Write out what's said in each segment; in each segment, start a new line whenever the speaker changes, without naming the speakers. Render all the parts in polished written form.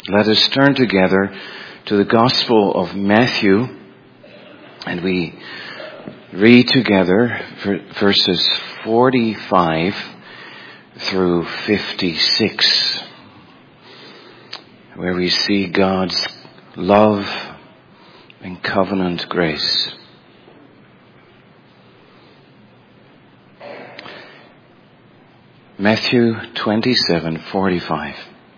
Let us turn together to the Gospel of Matthew, and we read together verses 45 through 56, where we see God's love and covenant grace. Matthew 27:45.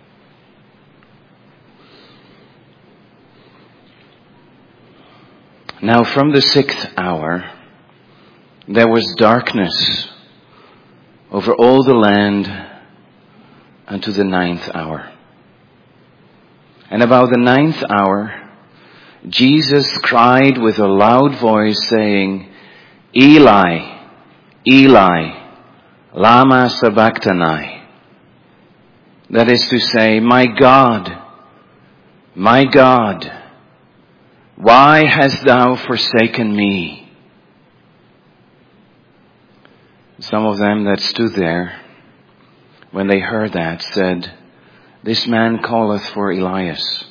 Now from the 6th hour there was darkness over all the land unto the 9th hour. And about the 9th hour Jesus cried with a loud voice, saying, Eli, Eli, lama sabachthani. That is to say, my God, why hast thou forsaken me? Some of them that stood there, when they heard that, said, This man calleth for Elias.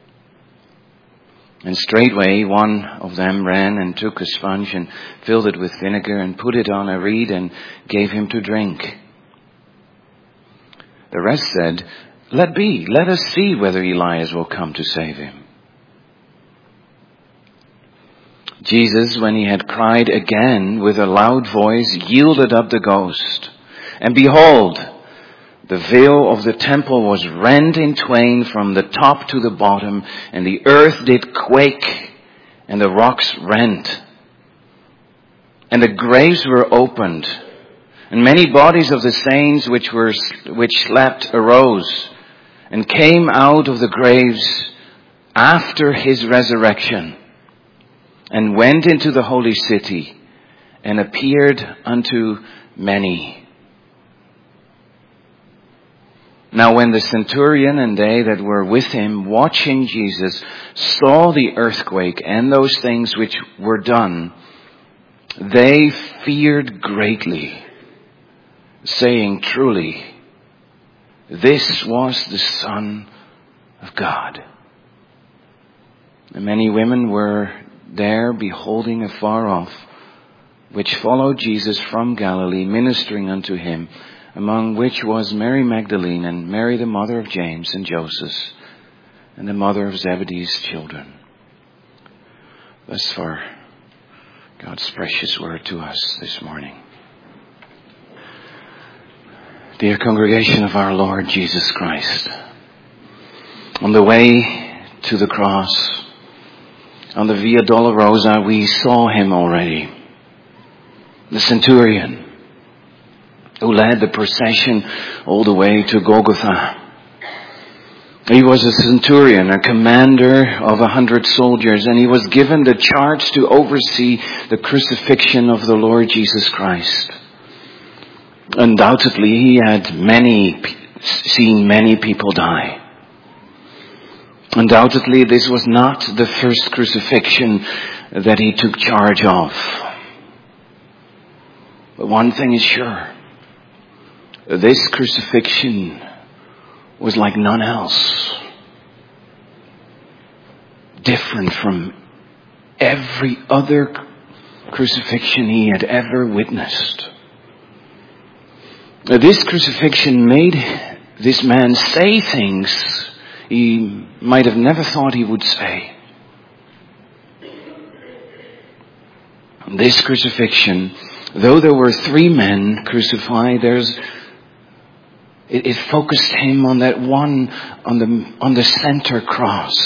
And straightway one of them ran and took a sponge and filled it with vinegar and put it on a reed and gave him to drink. The rest said, Let be, let us see whether Elias will come to save him. Jesus, when he had cried again with a loud voice, yielded up the ghost. And behold, the veil of the temple was rent in twain from the top to the bottom, and the earth did quake, and the rocks rent. And the graves were opened, and many bodies of the saints which slept arose, and came out of the graves after his resurrection, and went into the holy city, and appeared unto many. Now when the centurion and they that were with him watching Jesus saw the earthquake and those things which were done, they feared greatly, saying, Truly, this was the Son of God. And many women were there beholding afar off, which followed Jesus from Galilee, ministering unto him, among which was Mary Magdalene and Mary the mother of James and Joseph and the mother of Zebedee's children. Thus far, God's precious word to us this morning. Dear congregation of our Lord Jesus Christ, on the way to the cross, on the Via Dolorosa, we saw him already. The centurion who led the procession all the way to Golgotha. He was a centurion, a commander of 100 soldiers, and he was given the charge to oversee the crucifixion of the Lord Jesus Christ. Undoubtedly, he had seen many people die. Undoubtedly, this was not the first crucifixion that he took charge of. But one thing is sure. This crucifixion was like none else. Different from every other crucifixion he had ever witnessed. This crucifixion made this man say things he might have never thought he would say. This crucifixion, though there were 3 men crucified, it focused him on that one, on the center cross.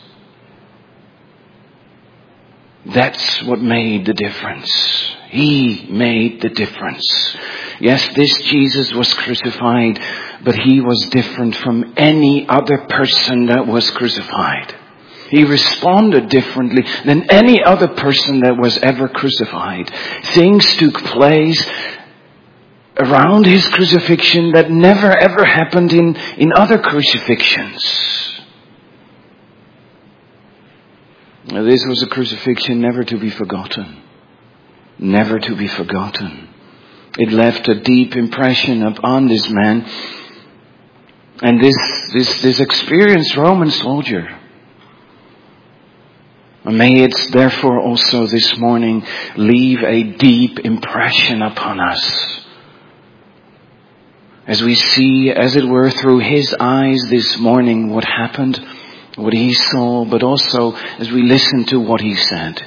That's what made the difference. He made the difference. Yes, this Jesus was crucified, but he was different from any other person that was crucified. He responded differently than any other person that was ever crucified. Things took place around his crucifixion that never ever happened in other crucifixions. Now, this was a crucifixion never to be forgotten. Never to be forgotten. It left a deep impression upon this man. And this experienced Roman soldier, may it therefore also this morning leave a deep impression upon us. As we see, as it were, through his eyes this morning what happened, what he saw, but also as we listen to what he said.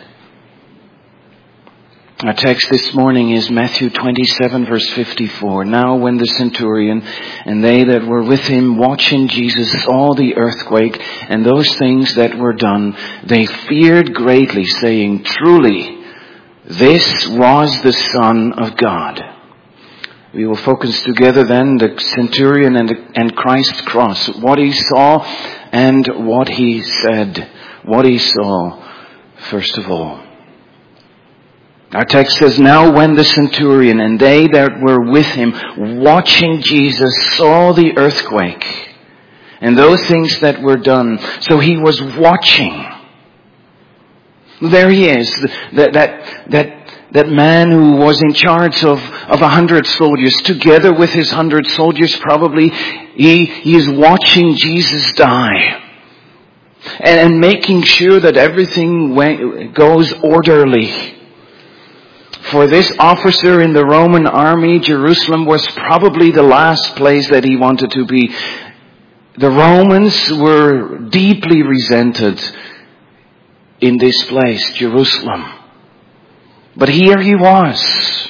Our text this morning is Matthew 27 verse 54. Now when the centurion and they that were with him watching Jesus saw the earthquake and those things that were done, they feared greatly, saying, truly, this was the Son of God. We will focus together then the centurion and Christ's cross, what he saw and what he said, what he saw first of all. Our text says, now when the centurion and they that were with him watching Jesus saw the earthquake and those things that were done. So he was watching. There he is, that man who was in charge of 100 soldiers, together with his 100 soldiers probably, he is watching Jesus die. And making sure that everything goes orderly. For this officer in the Roman army, Jerusalem was probably the last place that he wanted to be. The Romans were deeply resented in this place, Jerusalem. But here he was.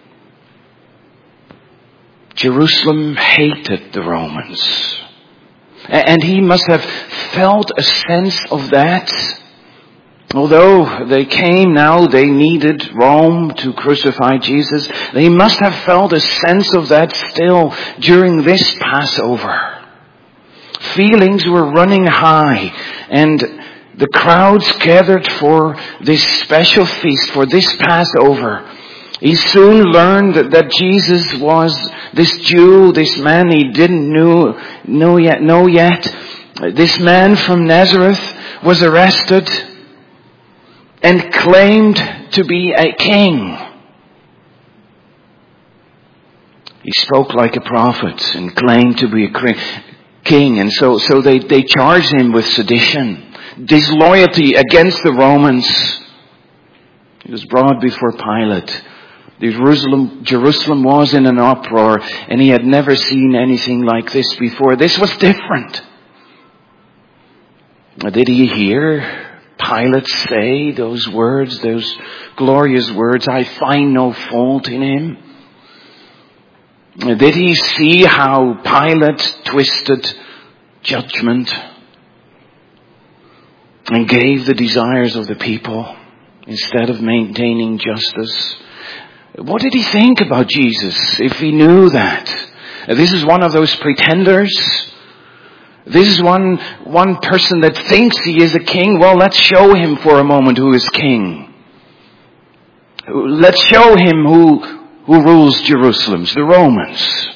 Jerusalem hated the Romans. And he must have felt a sense of that. Although they came now, they needed Rome to crucify Jesus. They must have felt a sense of that still during this Passover. Feelings were running high, and the crowds gathered for this special feast, for this Passover. He soon learned that Jesus was this Jew, this man he didn't know yet. This man from Nazareth was arrested and claimed to be a king. He spoke like a prophet and claimed to be a king. And so they charged him with sedition, disloyalty against the Romans. He was brought before Pilate. Jerusalem was in an uproar, and he had never seen anything like this before. This was different. Did he hear Pilate say those words, those glorious words, I find no fault in him? Did he see how Pilate twisted judgment and gave the desires of the people instead of maintaining justice? What did he think about Jesus if he knew that? This is one of those pretenders. This is one person that thinks he is a king. Well, let's show him for a moment who is king. Let's show him who rules Jerusalem, the Romans.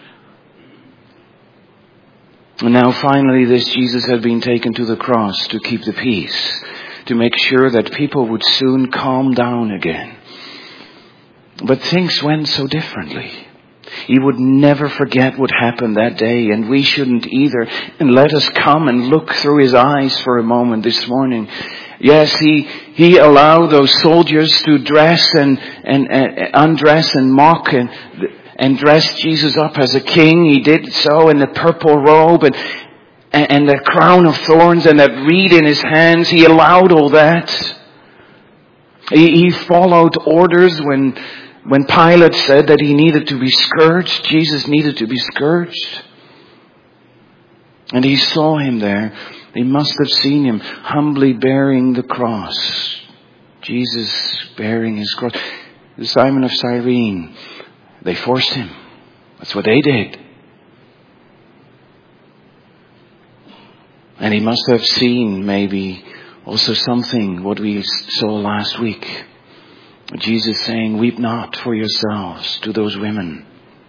And now finally this Jesus had been taken to the cross to keep the peace, to make sure that people would soon calm down again. But things went so differently. He would never forget what happened that day, and we shouldn't either. And let us come and look through his eyes for a moment this morning. Yes, he allowed those soldiers to dress and undress and mock and dress Jesus up as a king. He did so in the purple robe and the crown of thorns and that reed in his hands. He allowed all that. He followed orders when Pilate said that he needed to be scourged. Jesus needed to be scourged. And he saw him there. They must have seen him humbly bearing the cross. Jesus bearing his cross. Simon of Cyrene, they forced him. That's what they did. And he must have seen maybe also something, what we saw last week. Jesus saying, weep not for yourselves, to those women.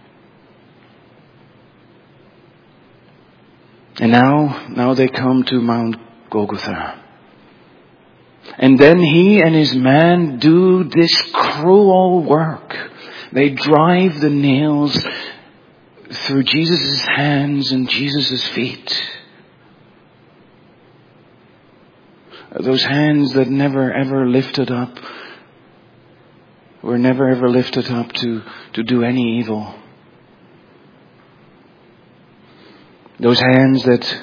And now they come to Mount Golgotha. And then he and his men do this cruel work. They drive the nails through Jesus' hands and Jesus' feet. Those hands that never ever lifted up, were never ever lifted up to do any evil. Those hands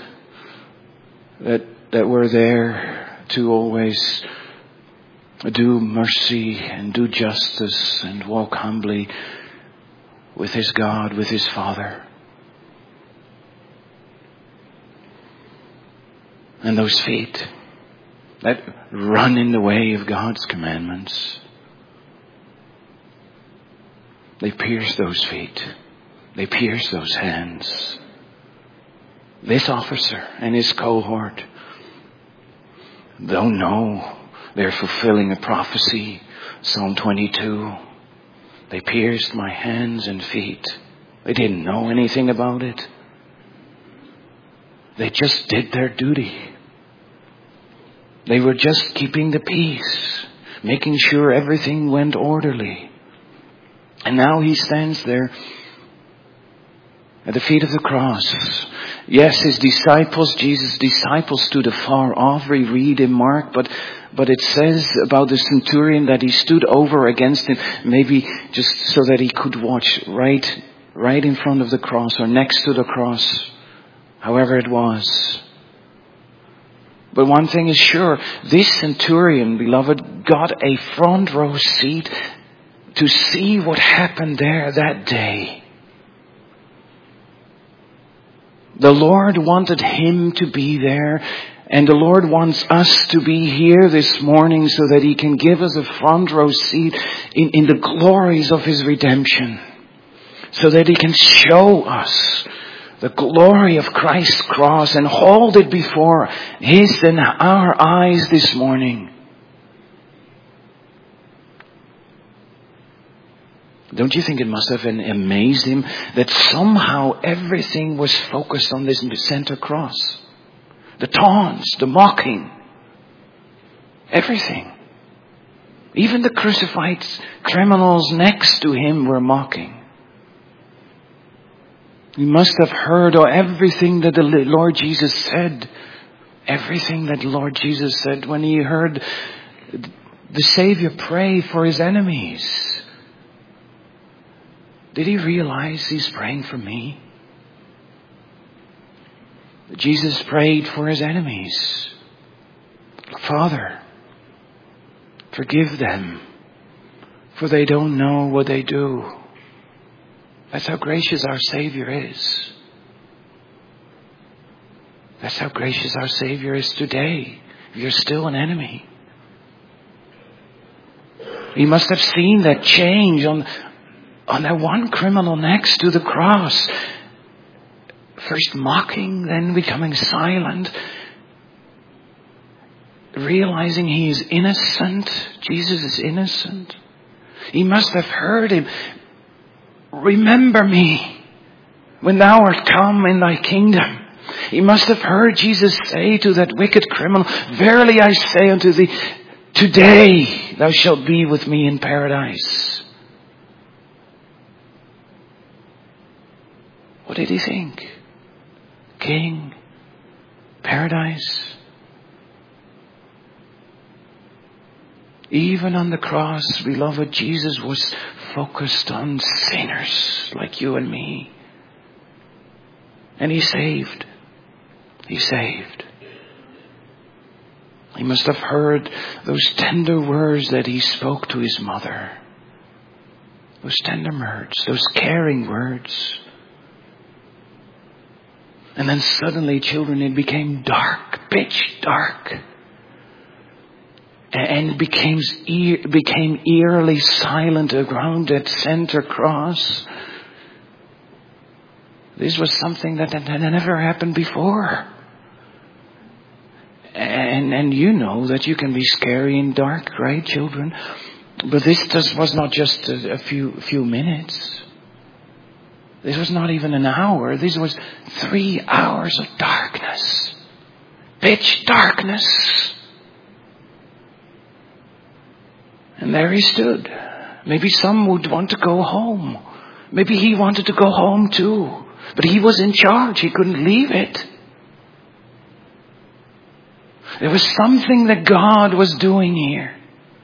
that were there to always do mercy and do justice and walk humbly with his God, with his Father. And those feet that run in the way of God's commandments. They pierce those feet. They pierce those hands. This officer and his cohort don't know they're fulfilling a prophecy. Psalm 22. They pierced my hands and feet. They didn't know anything about it. They just did their duty. They were just keeping the peace, making sure everything went orderly. And now he stands there at the feet of the cross. Yes, his disciples, Jesus' disciples, stood afar off. We read in Mark, but it says about the centurion that he stood over against him, maybe just so that he could watch right in front of the cross or next to the cross, however it was. But one thing is sure, this centurion, beloved, got a front row seat to see what happened there that day. The Lord wanted him to be there, and the Lord wants us to be here this morning so that he can give us a front row seat in the glories of his redemption. So that he can show us the glory of Christ's cross and hold it before his and our eyes this morning. Don't you think it must have amazed him that somehow everything was focused on this center cross? The taunts, the mocking, everything. Even the crucified criminals next to him were mocking. He must have heard everything that the Lord Jesus said. Everything that the Lord Jesus said when he heard the Savior pray for his enemies. Did he realize he's praying for me? Jesus prayed for his enemies. Father, forgive them, for they don't know what they do. That's how gracious our Savior is. That's how gracious our Savior is today. If you're still an enemy. He must have seen that change on that one criminal next to the cross. First mocking, then becoming silent. Realizing he is innocent. Jesus is innocent. He must have heard him. Remember me when thou art come in thy kingdom. He must have heard Jesus say to that wicked criminal, verily I say unto thee, today thou shalt be with me in paradise. What did he think? King, paradise. Even on the cross, beloved, Jesus was focused on sinners like you and me. And he saved. He saved. He must have heard those tender words that he spoke to his mother. Those tender words, those caring words. And then suddenly, children, it became dark, pitch dark. And it became eerily silent around that center cross. This was something that had never happened before. And you know that you can be scary in dark, right, children? But this was not just a few minutes. This was not even an hour. This was 3 hours of darkness. Pitch darkness. And there he stood. Maybe some would want to go home. Maybe he wanted to go home too. But he was in charge. He couldn't leave it. There was something that God was doing here.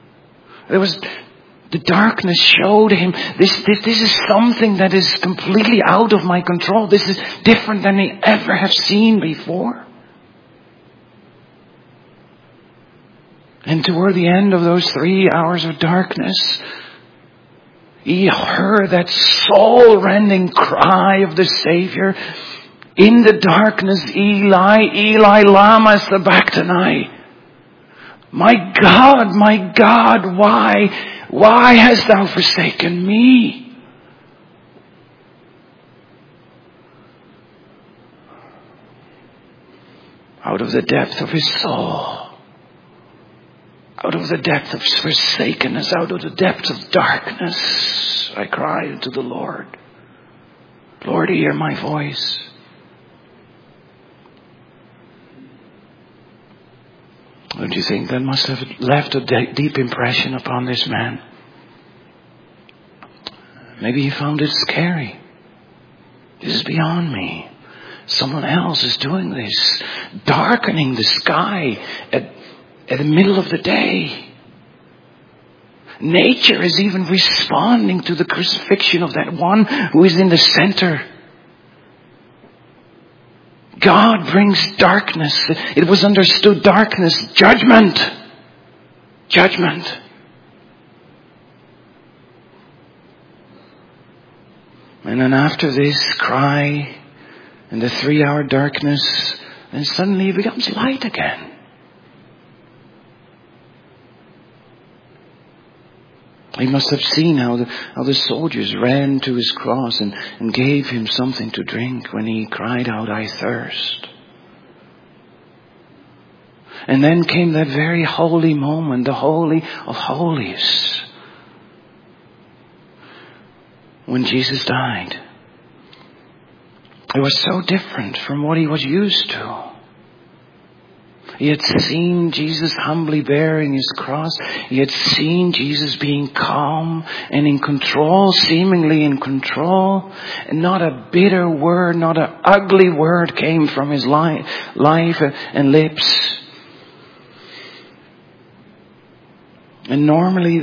The darkness showed him, this is something that is completely out of my control. This is different than he ever have seen before. And toward the end of those 3 hours of darkness, he heard that soul-rending cry of the Savior. In the darkness, Eli, Eli, lama sabachthani. My God, why hast thou forsaken me? Out of the depth of his soul, out of the depth of forsakenness, out of the depth of darkness, I cried to the Lord. Lord, hear my voice. Don't you think that must have left a deep impression upon this man? Maybe he found it scary. This is beyond me. Someone else is doing this, darkening the sky at the middle of the day. Nature is even responding to the crucifixion of that one who is in the center. God brings darkness. It was understood darkness, judgment. Judgment. And then after this cry and the 3-hour darkness, then suddenly it becomes light again. He must have seen how the soldiers ran to his cross and gave him something to drink when he cried out, I thirst. And then came that very holy moment, the Holy of Holies, when Jesus died. It was so different from what he was used to. He had seen Jesus humbly bearing his cross. He had seen Jesus being calm and in control, seemingly in control. And not a bitter word, not an ugly word came from his life and lips. And normally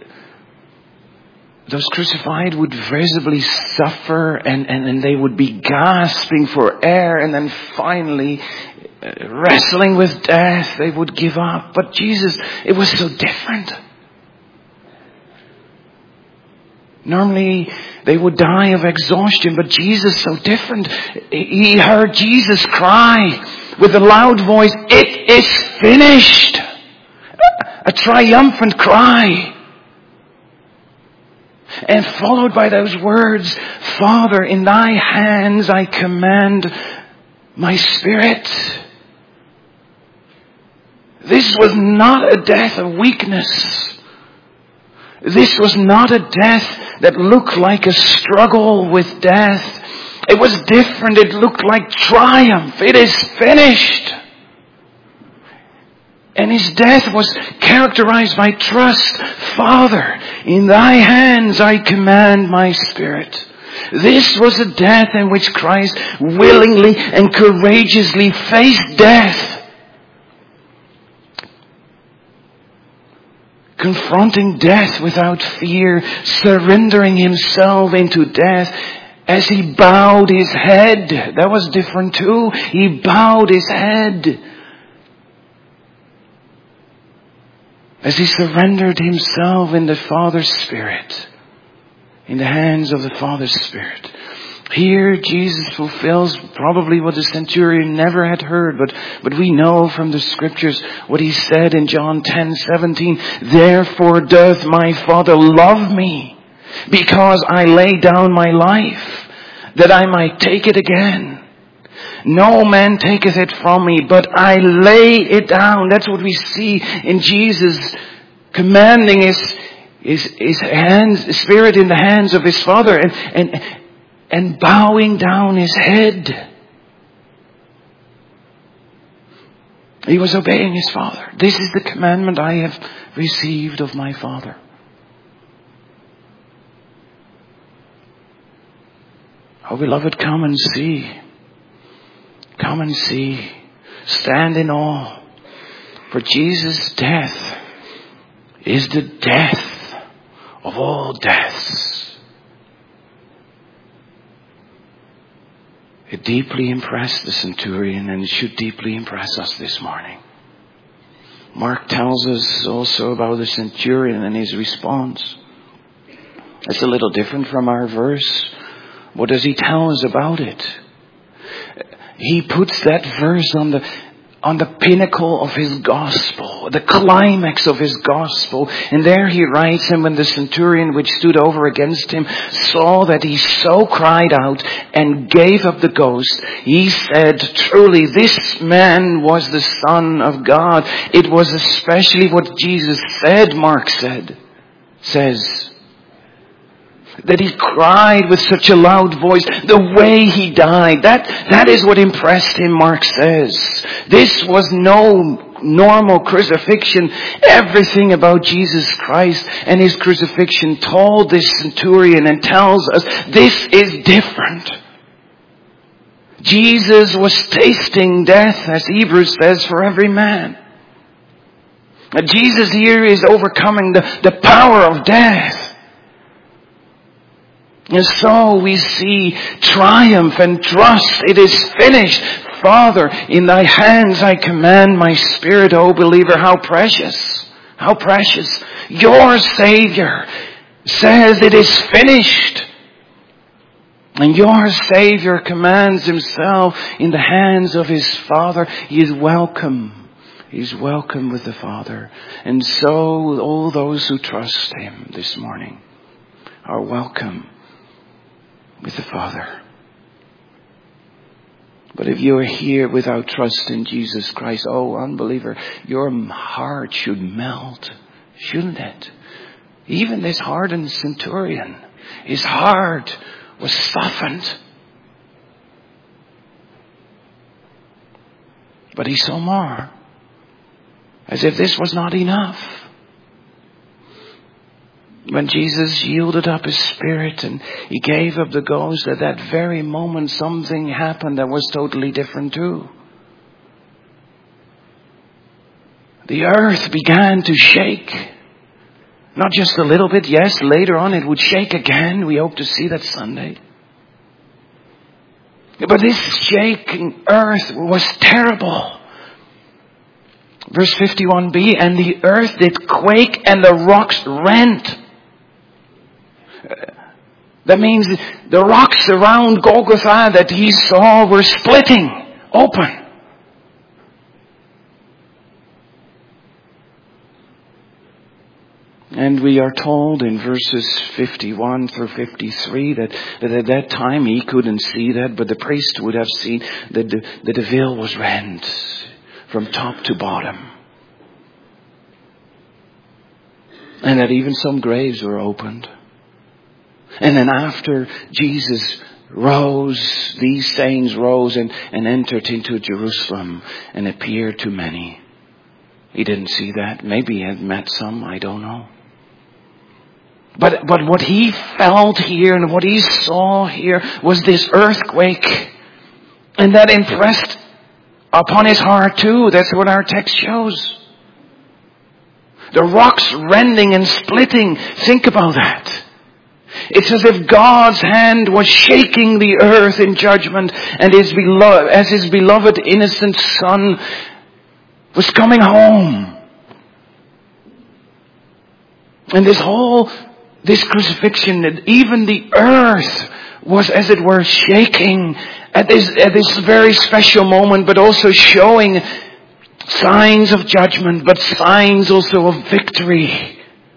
those crucified would visibly suffer and they would be gasping for air, and then finally wrestling with death, they would give up. But Jesus, it was so different. Normally they would die of exhaustion, but Jesus so different. He heard Jesus cry with a loud voice, it is finished. A triumphant cry. And followed by those words, Father, in thy hands I commend my spirit. This was not a death of weakness. This was not a death that looked like a struggle with death. It was different. It looked like triumph. It is finished. And his death was characterized by trust. Father, in thy hands I command my spirit. This was a death in which Christ willingly and courageously faced death. Confronting death without fear, surrendering himself into death as he bowed his head. That was different too. He bowed his head as he surrendered himself in the Father's Spirit, in the hands of the Father's Spirit. Here Jesus fulfills probably what the centurion never had heard, but we know from the scriptures what he said in John 10:17. Therefore doth my Father love me, because I lay down my life, that I might take it again. No man taketh it from me, but I lay it down. That's what we see in Jesus commanding his hands, spirit in the hands of his Father, and bowing down his head. He was obeying his Father. This is the commandment I have received of my Father. Oh, beloved, come and see. Come and see. Stand in awe. For Jesus' death is the death of all deaths. It deeply impressed the centurion, and it should deeply impress us this morning. Mark tells us also about the centurion and his response. It's a little different from our verse. What does he tell us about it? He puts that verse on the pinnacle of his gospel, the climax of his gospel. And there he writes, and when the centurion which stood over against him saw that he so cried out and gave up the ghost, he said, truly this man was the Son of God. It was especially what Jesus said, Mark says. That he cried with such a loud voice, the way he died. That is what impressed him, Mark says. This was no normal crucifixion. Everything about Jesus Christ and his crucifixion told this centurion and tells us this is different. Jesus was tasting death, as Hebrews says, for every man. Jesus here is overcoming the power of death. And so we see triumph and trust. It is finished. Father, in thy hands I commend my spirit, O believer. How precious. How precious. Your Savior says it is finished. And your Savior commands himself in the hands of his Father. He is welcome. He is welcome with the Father. And so all those who trust him this morning are welcome with the Father. But if you are here without trust in Jesus Christ, oh unbeliever, your heart should melt, shouldn't it? Even this hardened centurion, his heart was softened. But he saw more, as if this was not enough. When Jesus yielded up his spirit and he gave up the ghost, at that very moment something happened that was totally different too. The earth began to shake. Not just a little bit, yes, later on it would shake again. We hope to see that Sunday. But this shaking earth was terrible. Verse 51b, and the earth did quake and the rocks rent. That means the rocks around Golgotha that he saw were splitting open. And we are told in verses 51 through 53 that at that time he couldn't see that, but the priest would have seen that the veil was rent from top to bottom. And that even some graves were opened. And then after Jesus rose, these saints rose and entered into Jerusalem and appeared to many. He didn't see that. Maybe he had met some. I don't know. But what he felt here and what he saw here was this earthquake. And that impressed upon his heart too. That's what our text shows. The rocks rending and splitting. Think about that. It's as if God's hand was shaking the earth in judgment, and as his beloved innocent Son was coming home. And this crucifixion, even the earth was as it were shaking at this very special moment, but also showing signs of judgment, but signs also of victory.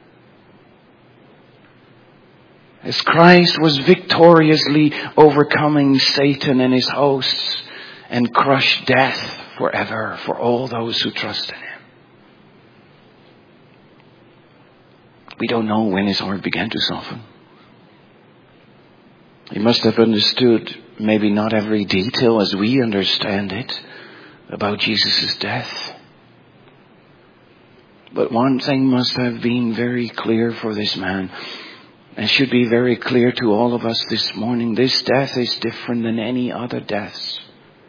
As Christ was victoriously overcoming Satan and his hosts and crushed death forever for all those who trust in him. We don't know when his heart began to soften. He must have understood maybe not every detail as we understand it about Jesus' death. But one thing must have been very clear for this man. And should be very clear to all of us this morning, this death is different than any other deaths.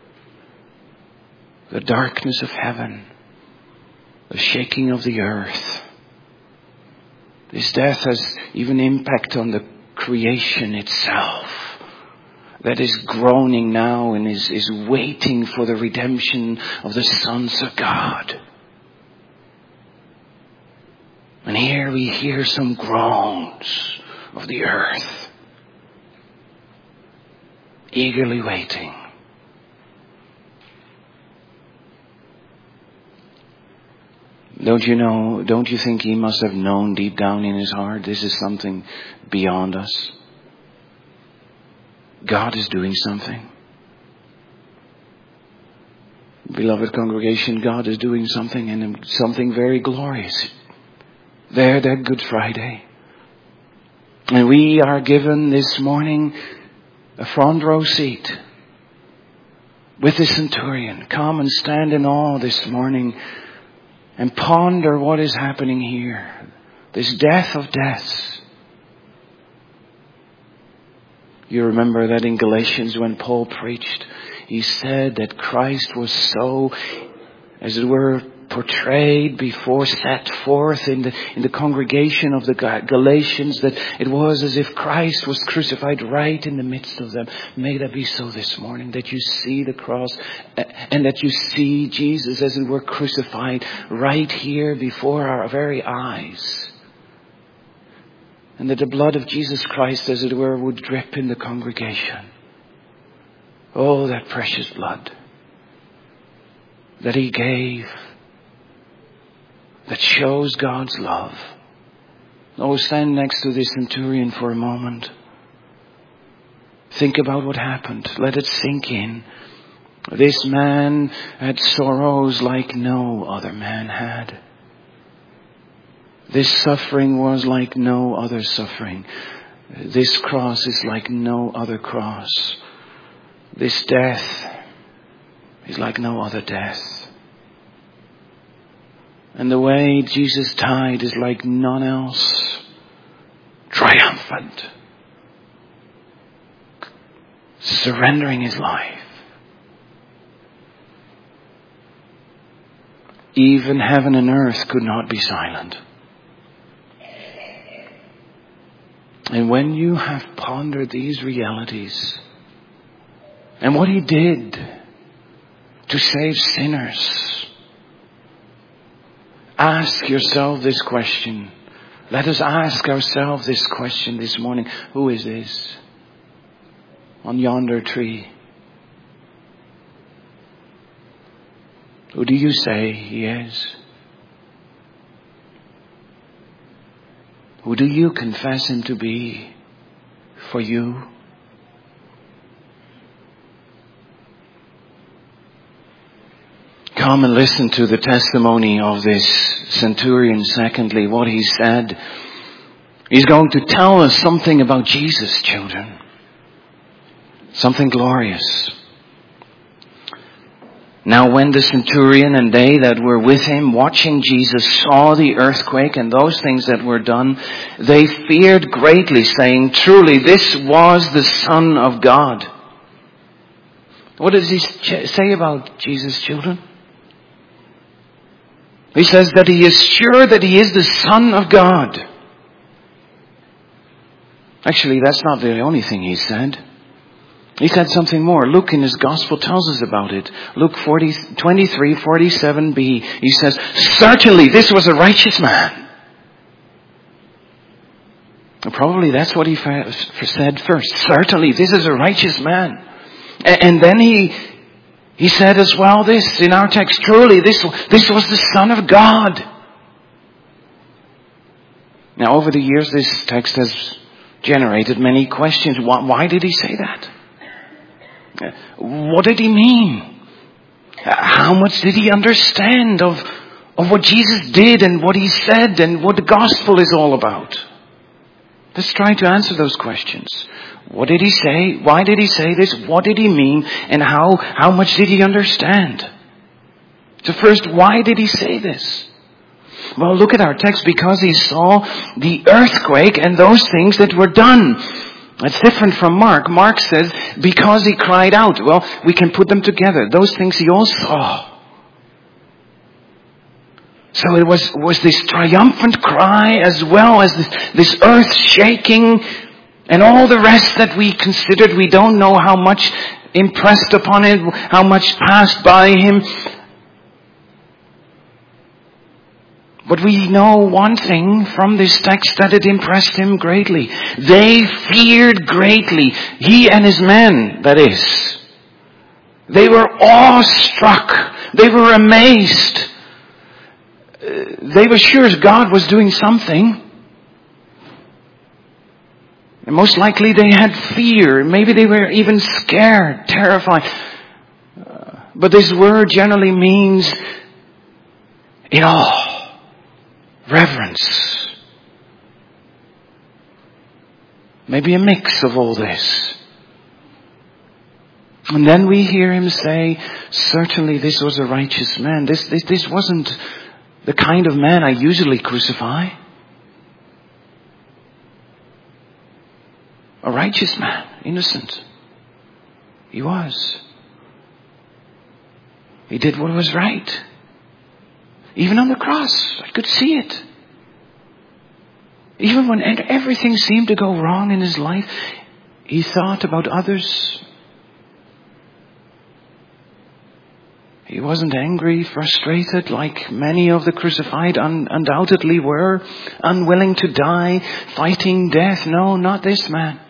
The darkness of heaven, the shaking of the earth. This death has even impact on the creation itself, that is groaning now and is waiting for the redemption of the sons of God. And here we hear some groans of the earth, eagerly waiting. Don't you think he must have known deep down in his heart, this is something beyond us? God is doing something. Beloved congregation, God is doing something, and something very glorious. There, that Good Friday. And we are given this morning a front row seat with the centurion. Come and stand in awe this morning and ponder what is happening here. This death of deaths. You remember that in Galatians when Paul preached, he said that Christ was so, as it were, portrayed before, set forth in the congregation of the Galatians, that it was as if Christ was crucified right in the midst of them. May that be so this morning, that you see the cross and that you see Jesus as it were crucified right here before our very eyes. And that the blood of Jesus Christ, as it were, would drip in the congregation. Oh, that precious blood that he gave, that shows God's love. Oh, stand next to this centurion for a moment. Think about what happened. Let it sink in. This man had sorrows like no other man had. This suffering was like no other suffering. This cross is like no other cross. This death is like no other death. And the way Jesus died is like none else. Triumphant. Surrendering his life. Even heaven and earth could not be silent. And when you have pondered these realities and what he did to save sinners, ask yourself this question. Let us ask ourselves this question this morning. Who is this on yonder tree? Who do you say he is? Who do you confess him to be for you? Come and listen to the testimony of this centurion. Secondly, what he said. He's going to tell us something about Jesus, children. Something glorious. Now when the centurion and they that were with him watching Jesus saw the earthquake and those things that were done, they feared greatly, saying, truly this was the Son of God. What does he say about Jesus, children? He says that he is sure that he is the Son of God. Actually, that's not the only thing he said. He said something more. Luke in his gospel tells us about it. Luke 23:47b. He says, certainly this was a righteous man. And probably that's what he said first. Certainly this is a righteous man. And then he said as well this in our text. Truly this was the Son of God. Now over the years this text has generated many questions. Why did he say that? What did he mean? How much did he understand of what Jesus did and what he said and what the gospel is all about? Let's try to answer those questions. What did he say? Why did he say this? What did he mean? And how much did he understand? So first, why did he say this? Well, look at our text. Because he saw the earthquake and those things that were done. That's different from Mark. Mark says, because he cried out. Well, we can put them together. Those things he all saw. So it was this triumphant cry as well as this earth shaking and all the rest that we considered. We don't know how much impressed upon it, how much passed by him. But we know one thing from this text, that it impressed him greatly. They feared greatly. He and his men, that is. They were awestruck. They were amazed. They were sure God was doing something. And most likely they had fear. Maybe they were even scared, terrified. But this word generally means in awe, reverence. Maybe a mix of all this. And then we hear him say, certainly this was a righteous man. This wasn't the kind of man I usually crucify. A righteous man, innocent. He was. He did what was right. Even on the cross, I could see it. Even when everything seemed to go wrong in his life, he thought about others. He wasn't angry, frustrated, like many of the crucified undoubtedly were, unwilling to die, fighting death. No, not this man.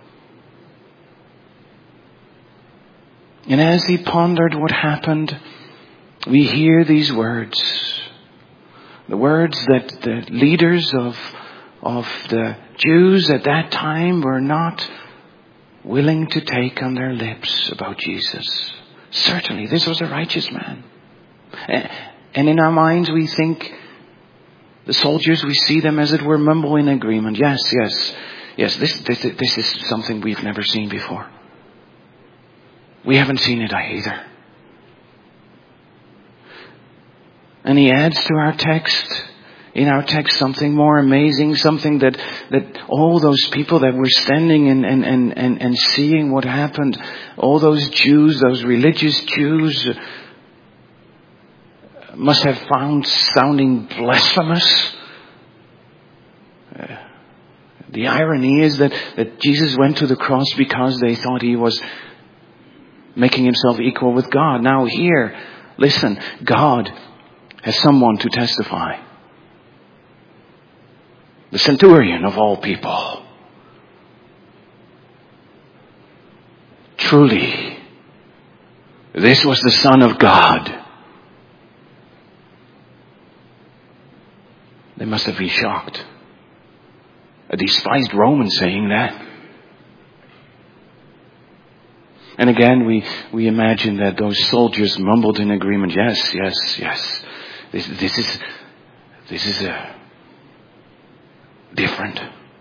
And as he pondered what happened, we hear these words. The words that the leaders of the Jews at that time were not willing to take on their lips about Jesus. Certainly, this was a righteous man. And in our minds we think the soldiers, we see them as it were mumble in agreement. Yes, this is something we've never seen before. We haven't seen it either. And he adds to our text, in our text, something more amazing, something that all those people that were standing and seeing what happened, all those Jews, those religious Jews, must have found sounding blasphemous. The irony is that Jesus went to the cross because they thought he was making himself equal with God. Now here, listen, God has someone to testify. The centurion of all people. Truly, this was the Son of God. They must have been shocked. A despised Roman saying that. And again, we imagine that those soldiers mumbled in agreement. Yes. This is a different.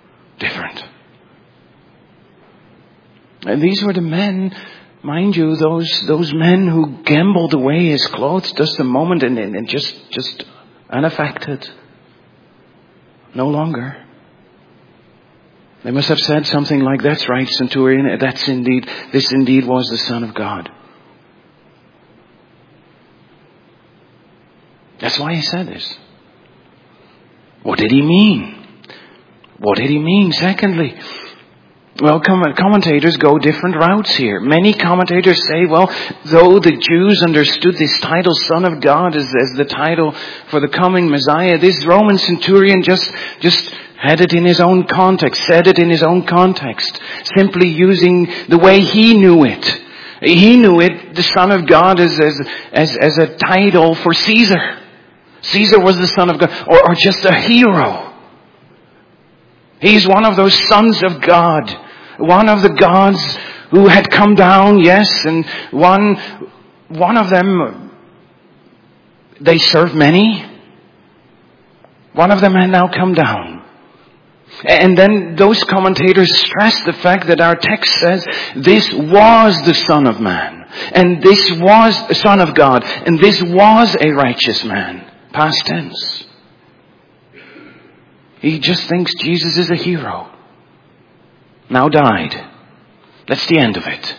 And these were the men, mind you, those men who gambled away his clothes just a moment and just unaffected. No longer. They must have said something like, that's right, centurion, this indeed was the Son of God. That's why he said this. What did he mean? What did he mean? Secondly, well, commentators go different routes here. Many commentators say, well, though the Jews understood this title, Son of God, as the title for the coming Messiah, this Roman centurion just had it in his own context, said it in his own context, simply using the way he knew it. He knew it, the Son of God, as a title for Caesar. Caesar was the Son of God, or just a hero. He's one of those sons of God, one of the gods who had come down, yes, and one of them, they served many. One of them had now come down. And then those commentators stress the fact that our text says this was the Son of Man, and this was the Son of God, and this was a righteous man. Past tense. He just thinks Jesus is a hero. Now died. That's the end of it.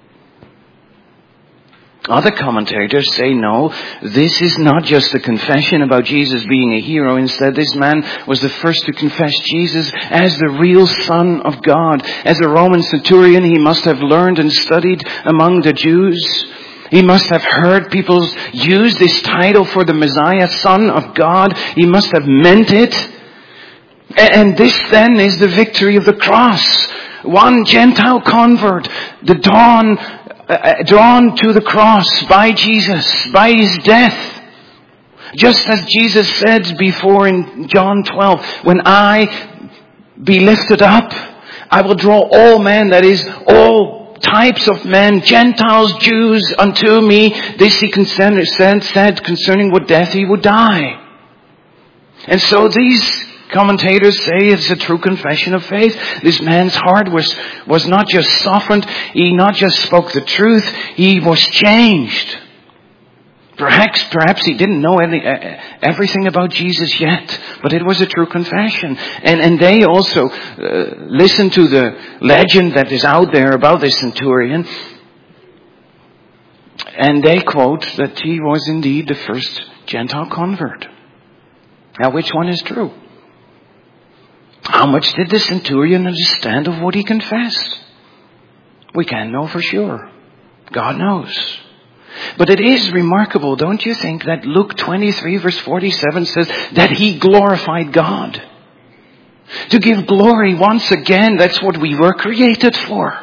Other commentators say, no, this is not just a confession about Jesus being a hero. Instead, this man was the first to confess Jesus as the real Son of God. As a Roman centurion, he must have learned and studied among the Jews. He must have heard people use this title for the Messiah, Son of God. He must have meant it. And this then is the victory of the cross. One Gentile convert, drawn to the cross by Jesus, by His death. Just as Jesus said before in John 12, when I be lifted up, I will draw all men, that is, all types of men, Gentiles, Jews, unto me. This He said concerning what death He would die. And so these commentators say it's a true confession of faith. This man's heart was not just softened. He not just spoke the truth. He was changed. Perhaps he didn't know everything about Jesus yet, but it was a true confession. And they also listened to the legend that is out there about this centurion. And they quote that he was indeed the first Gentile convert. Now, which one is true? How much did the centurion understand of what he confessed? We can't know for sure. God knows. But it is remarkable, don't you think, that Luke 23 verse 47 says that he glorified God. To give glory once again, that's what we were created for.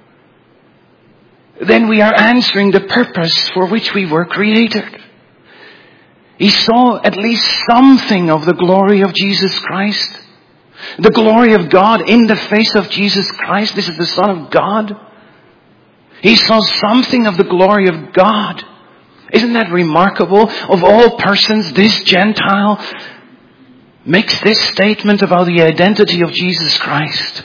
Then we are answering the purpose for which we were created. He saw at least something of the glory of Jesus Christ. The glory of God in the face of Jesus Christ. This is the Son of God. He saw something of the glory of God. Isn't that remarkable? Of all persons, this Gentile makes this statement about the identity of Jesus Christ.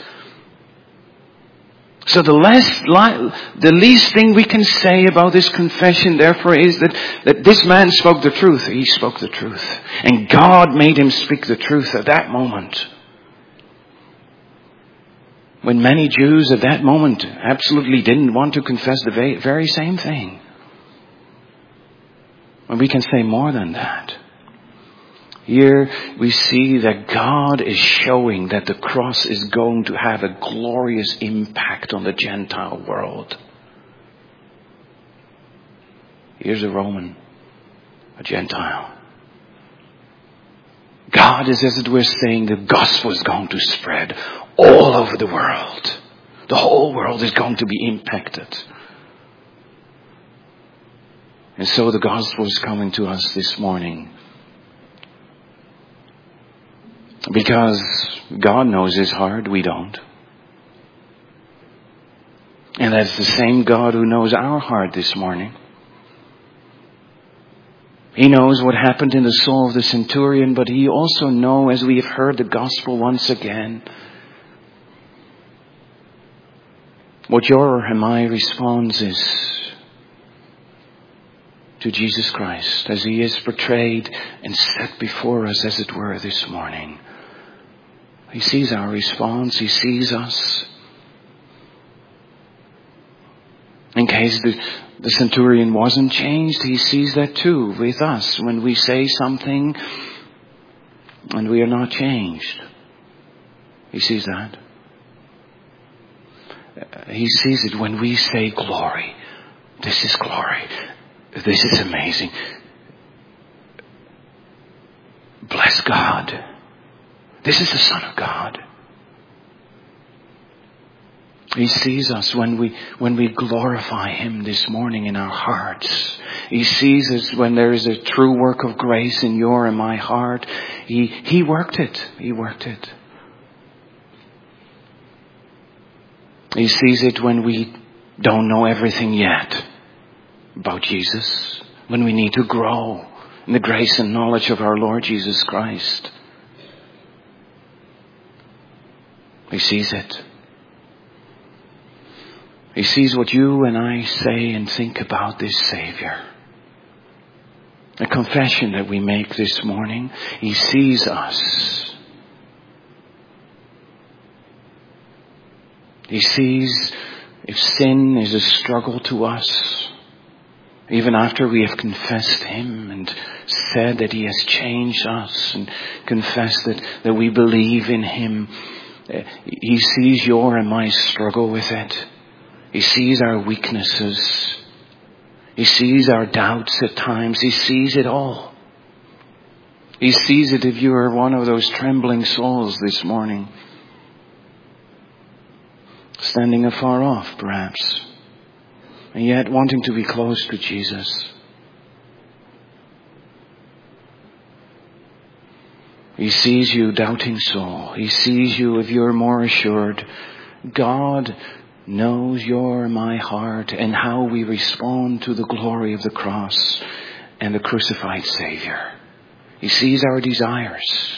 So the least thing we can say about this confession, therefore, is that this man spoke the truth. He spoke the truth. And God made him speak the truth at that moment. When many Jews at that moment absolutely didn't want to confess the very same thing. And we can say more than that. Here we see that God is showing that the cross is going to have a glorious impact on the Gentile world. Here's a Roman, a Gentile. God is, as it were, saying the gospel is going to spread all over the world. The whole world is going to be impacted. And so the gospel is coming to us this morning. Because God knows His heart, we don't. And that's the same God who knows our heart this morning. He knows what happened in the soul of the centurion, but He also knows, as we have heard the gospel once again, what your and my response is to Jesus Christ as He is portrayed and set before us, as it were, this morning. He sees our response. He sees us. In case the centurion wasn't changed, He sees that too with us when we say something and we are not changed. He sees that. He sees it when we say glory. This is glory. This is amazing. Bless God. This is the Son of God. He sees us when we glorify Him this morning in our hearts. He sees us when there is a true work of grace in your and my heart. He worked it. He worked it. He sees it when we don't know everything yet about Jesus. When we need to grow in the grace and knowledge of our Lord Jesus Christ. He sees it. He sees what you and I say and think about this Savior. A confession that we make this morning. He sees us. He sees if sin is a struggle to us, even after we have confessed Him and said that He has changed us and confessed that we believe in Him. He sees your and my struggle with it. He sees our weaknesses. He sees our doubts at times. He sees it all. He sees it if you are one of those trembling souls this morning, standing afar off perhaps, and yet wanting to be close to Jesus. He sees you, doubting soul. He sees you if you're more assured. God knows your and my heart and how we respond to the glory of the cross and the crucified Savior. He sees our desires.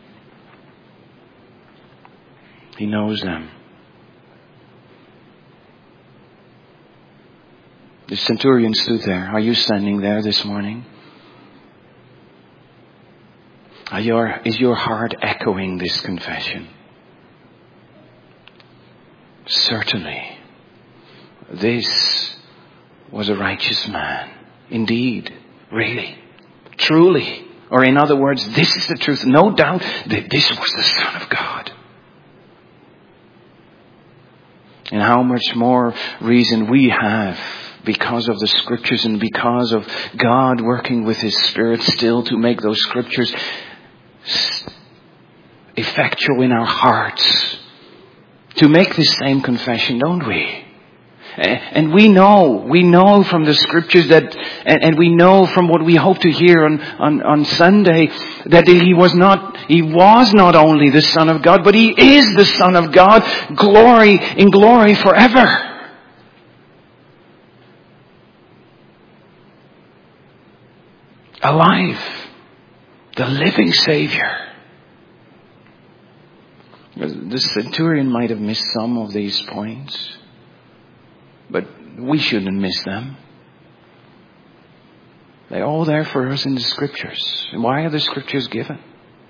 He knows them. The centurion stood there. Are you standing there this morning? Is your heart echoing this confession? Certainly, this was a righteous man. Indeed, really, truly. Or in other words, this is the truth. No doubt that this was the Son of God. And how much more reason we have, because of the Scriptures and because of God working with His Spirit still to make those Scriptures effectual in our hearts, to make this same confession, don't we? And we know from the Scriptures that, and we know from what we hope to hear on Sunday, that He was not only the Son of God, but He is the Son of God, in glory forever. Alive, the living Savior. The centurion might have missed some of these points, but we shouldn't miss them. They're all there for us in the Scriptures. And why are the Scriptures given?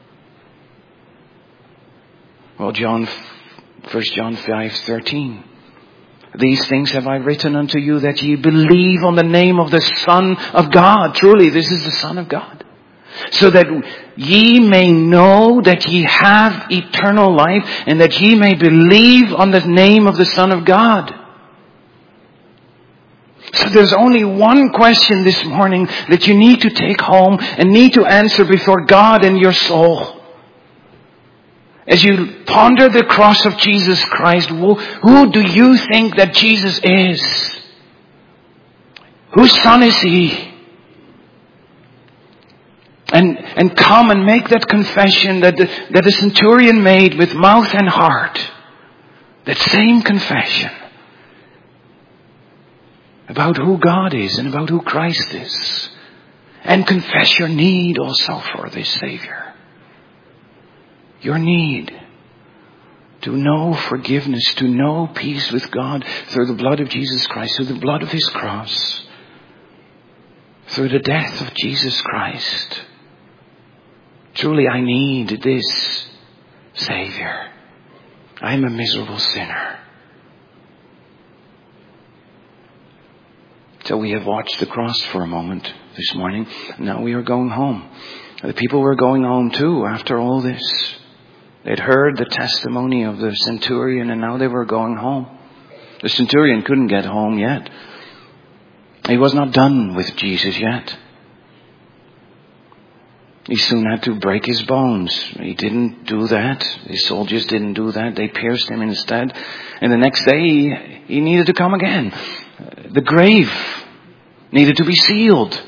Well, 1 John 5:13. These things have I written unto you, that ye believe on the name of the Son of God. Truly, this is the Son of God. So that ye may know that ye have eternal life, and that ye may believe on the name of the Son of God. So there's only one question this morning that you need to take home and need to answer before God and your soul. As you ponder the cross of Jesus Christ, who do you think that Jesus is? Whose son is He? And come and make that confession that the centurion made with mouth and heart. That same confession about who God is and about who Christ is. And confess your need also for this Savior. Your need to know forgiveness, to know peace with God through the blood of Jesus Christ, through the blood of His cross, through the death of Jesus Christ. Truly, I need this Savior. I am a miserable sinner. So we have watched the cross for a moment this morning. Now we are going home. The people were going home too after all this. They'd heard the testimony of the centurion and now they were going home. The centurion couldn't get home yet. He was not done with Jesus yet. He soon had to break his bones. He didn't do that. The soldiers didn't do that. They pierced him instead. And the next day he needed to come again. The grave needed to be sealed.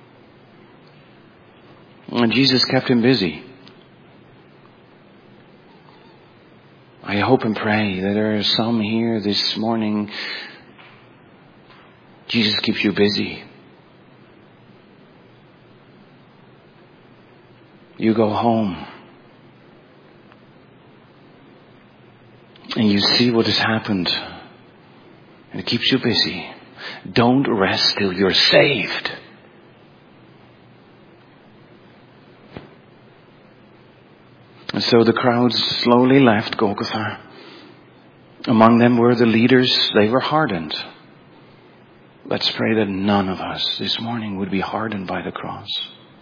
And Jesus kept him busy. I hope and pray that there are some here this morning. Jesus keeps you busy. You go home and you see what has happened, and it keeps you busy. Don't rest till you're saved. And so the crowds slowly left Golgotha, Among them were the leaders. They were hardened. Let's pray that none of us this morning would be hardened by the cross.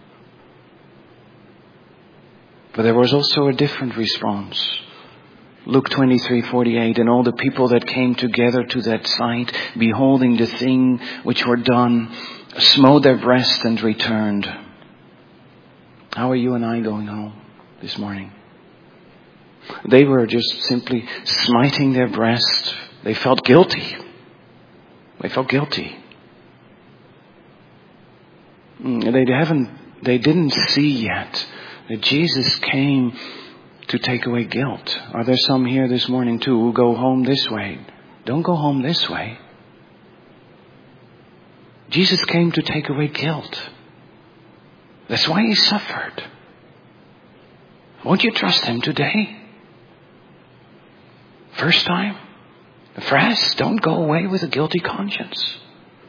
But there was also a different response. Luke 23:48, and all the people that came together to that sight, beholding the thing which were done, smote their breast and returned. How are you and I going home this morning? They were just simply smiting their breast. They felt guilty. They felt guilty. They didn't see yet that Jesus came to take away guilt. Are there some here this morning too who go home this way? Don't go home this way. Jesus came to take away guilt. That's why he suffered. Won't you trust him today? First time? Fresh, don't go away with a guilty conscience.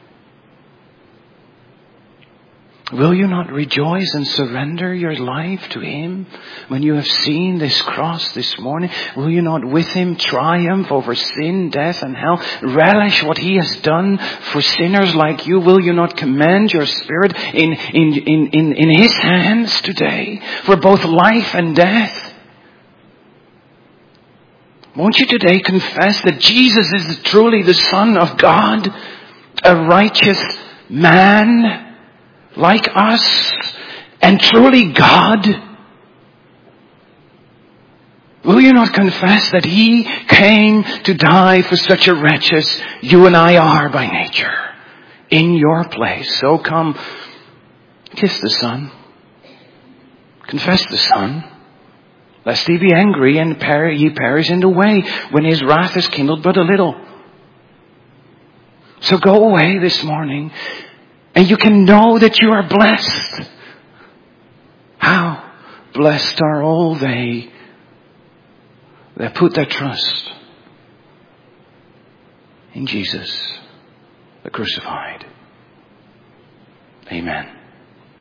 Will you not rejoice and surrender your life to him when you have seen this cross this morning? Will you not with him triumph over sin, death and hell? Relish what he has done for sinners like you? Will you not commend your spirit in his hands today for both life and death? Won't you today confess that Jesus is truly the Son of God, a righteous man like us, and truly God? Will you not confess that he came to die for such a wretch as you and I are by nature, in your place? So come, kiss the Son. Confess the Son, lest he be angry and ye perish in the way, when his wrath is kindled but a little. So go away this morning, and you can know that you are blessed. How blessed are all they that put their trust in Jesus, the crucified. Amen.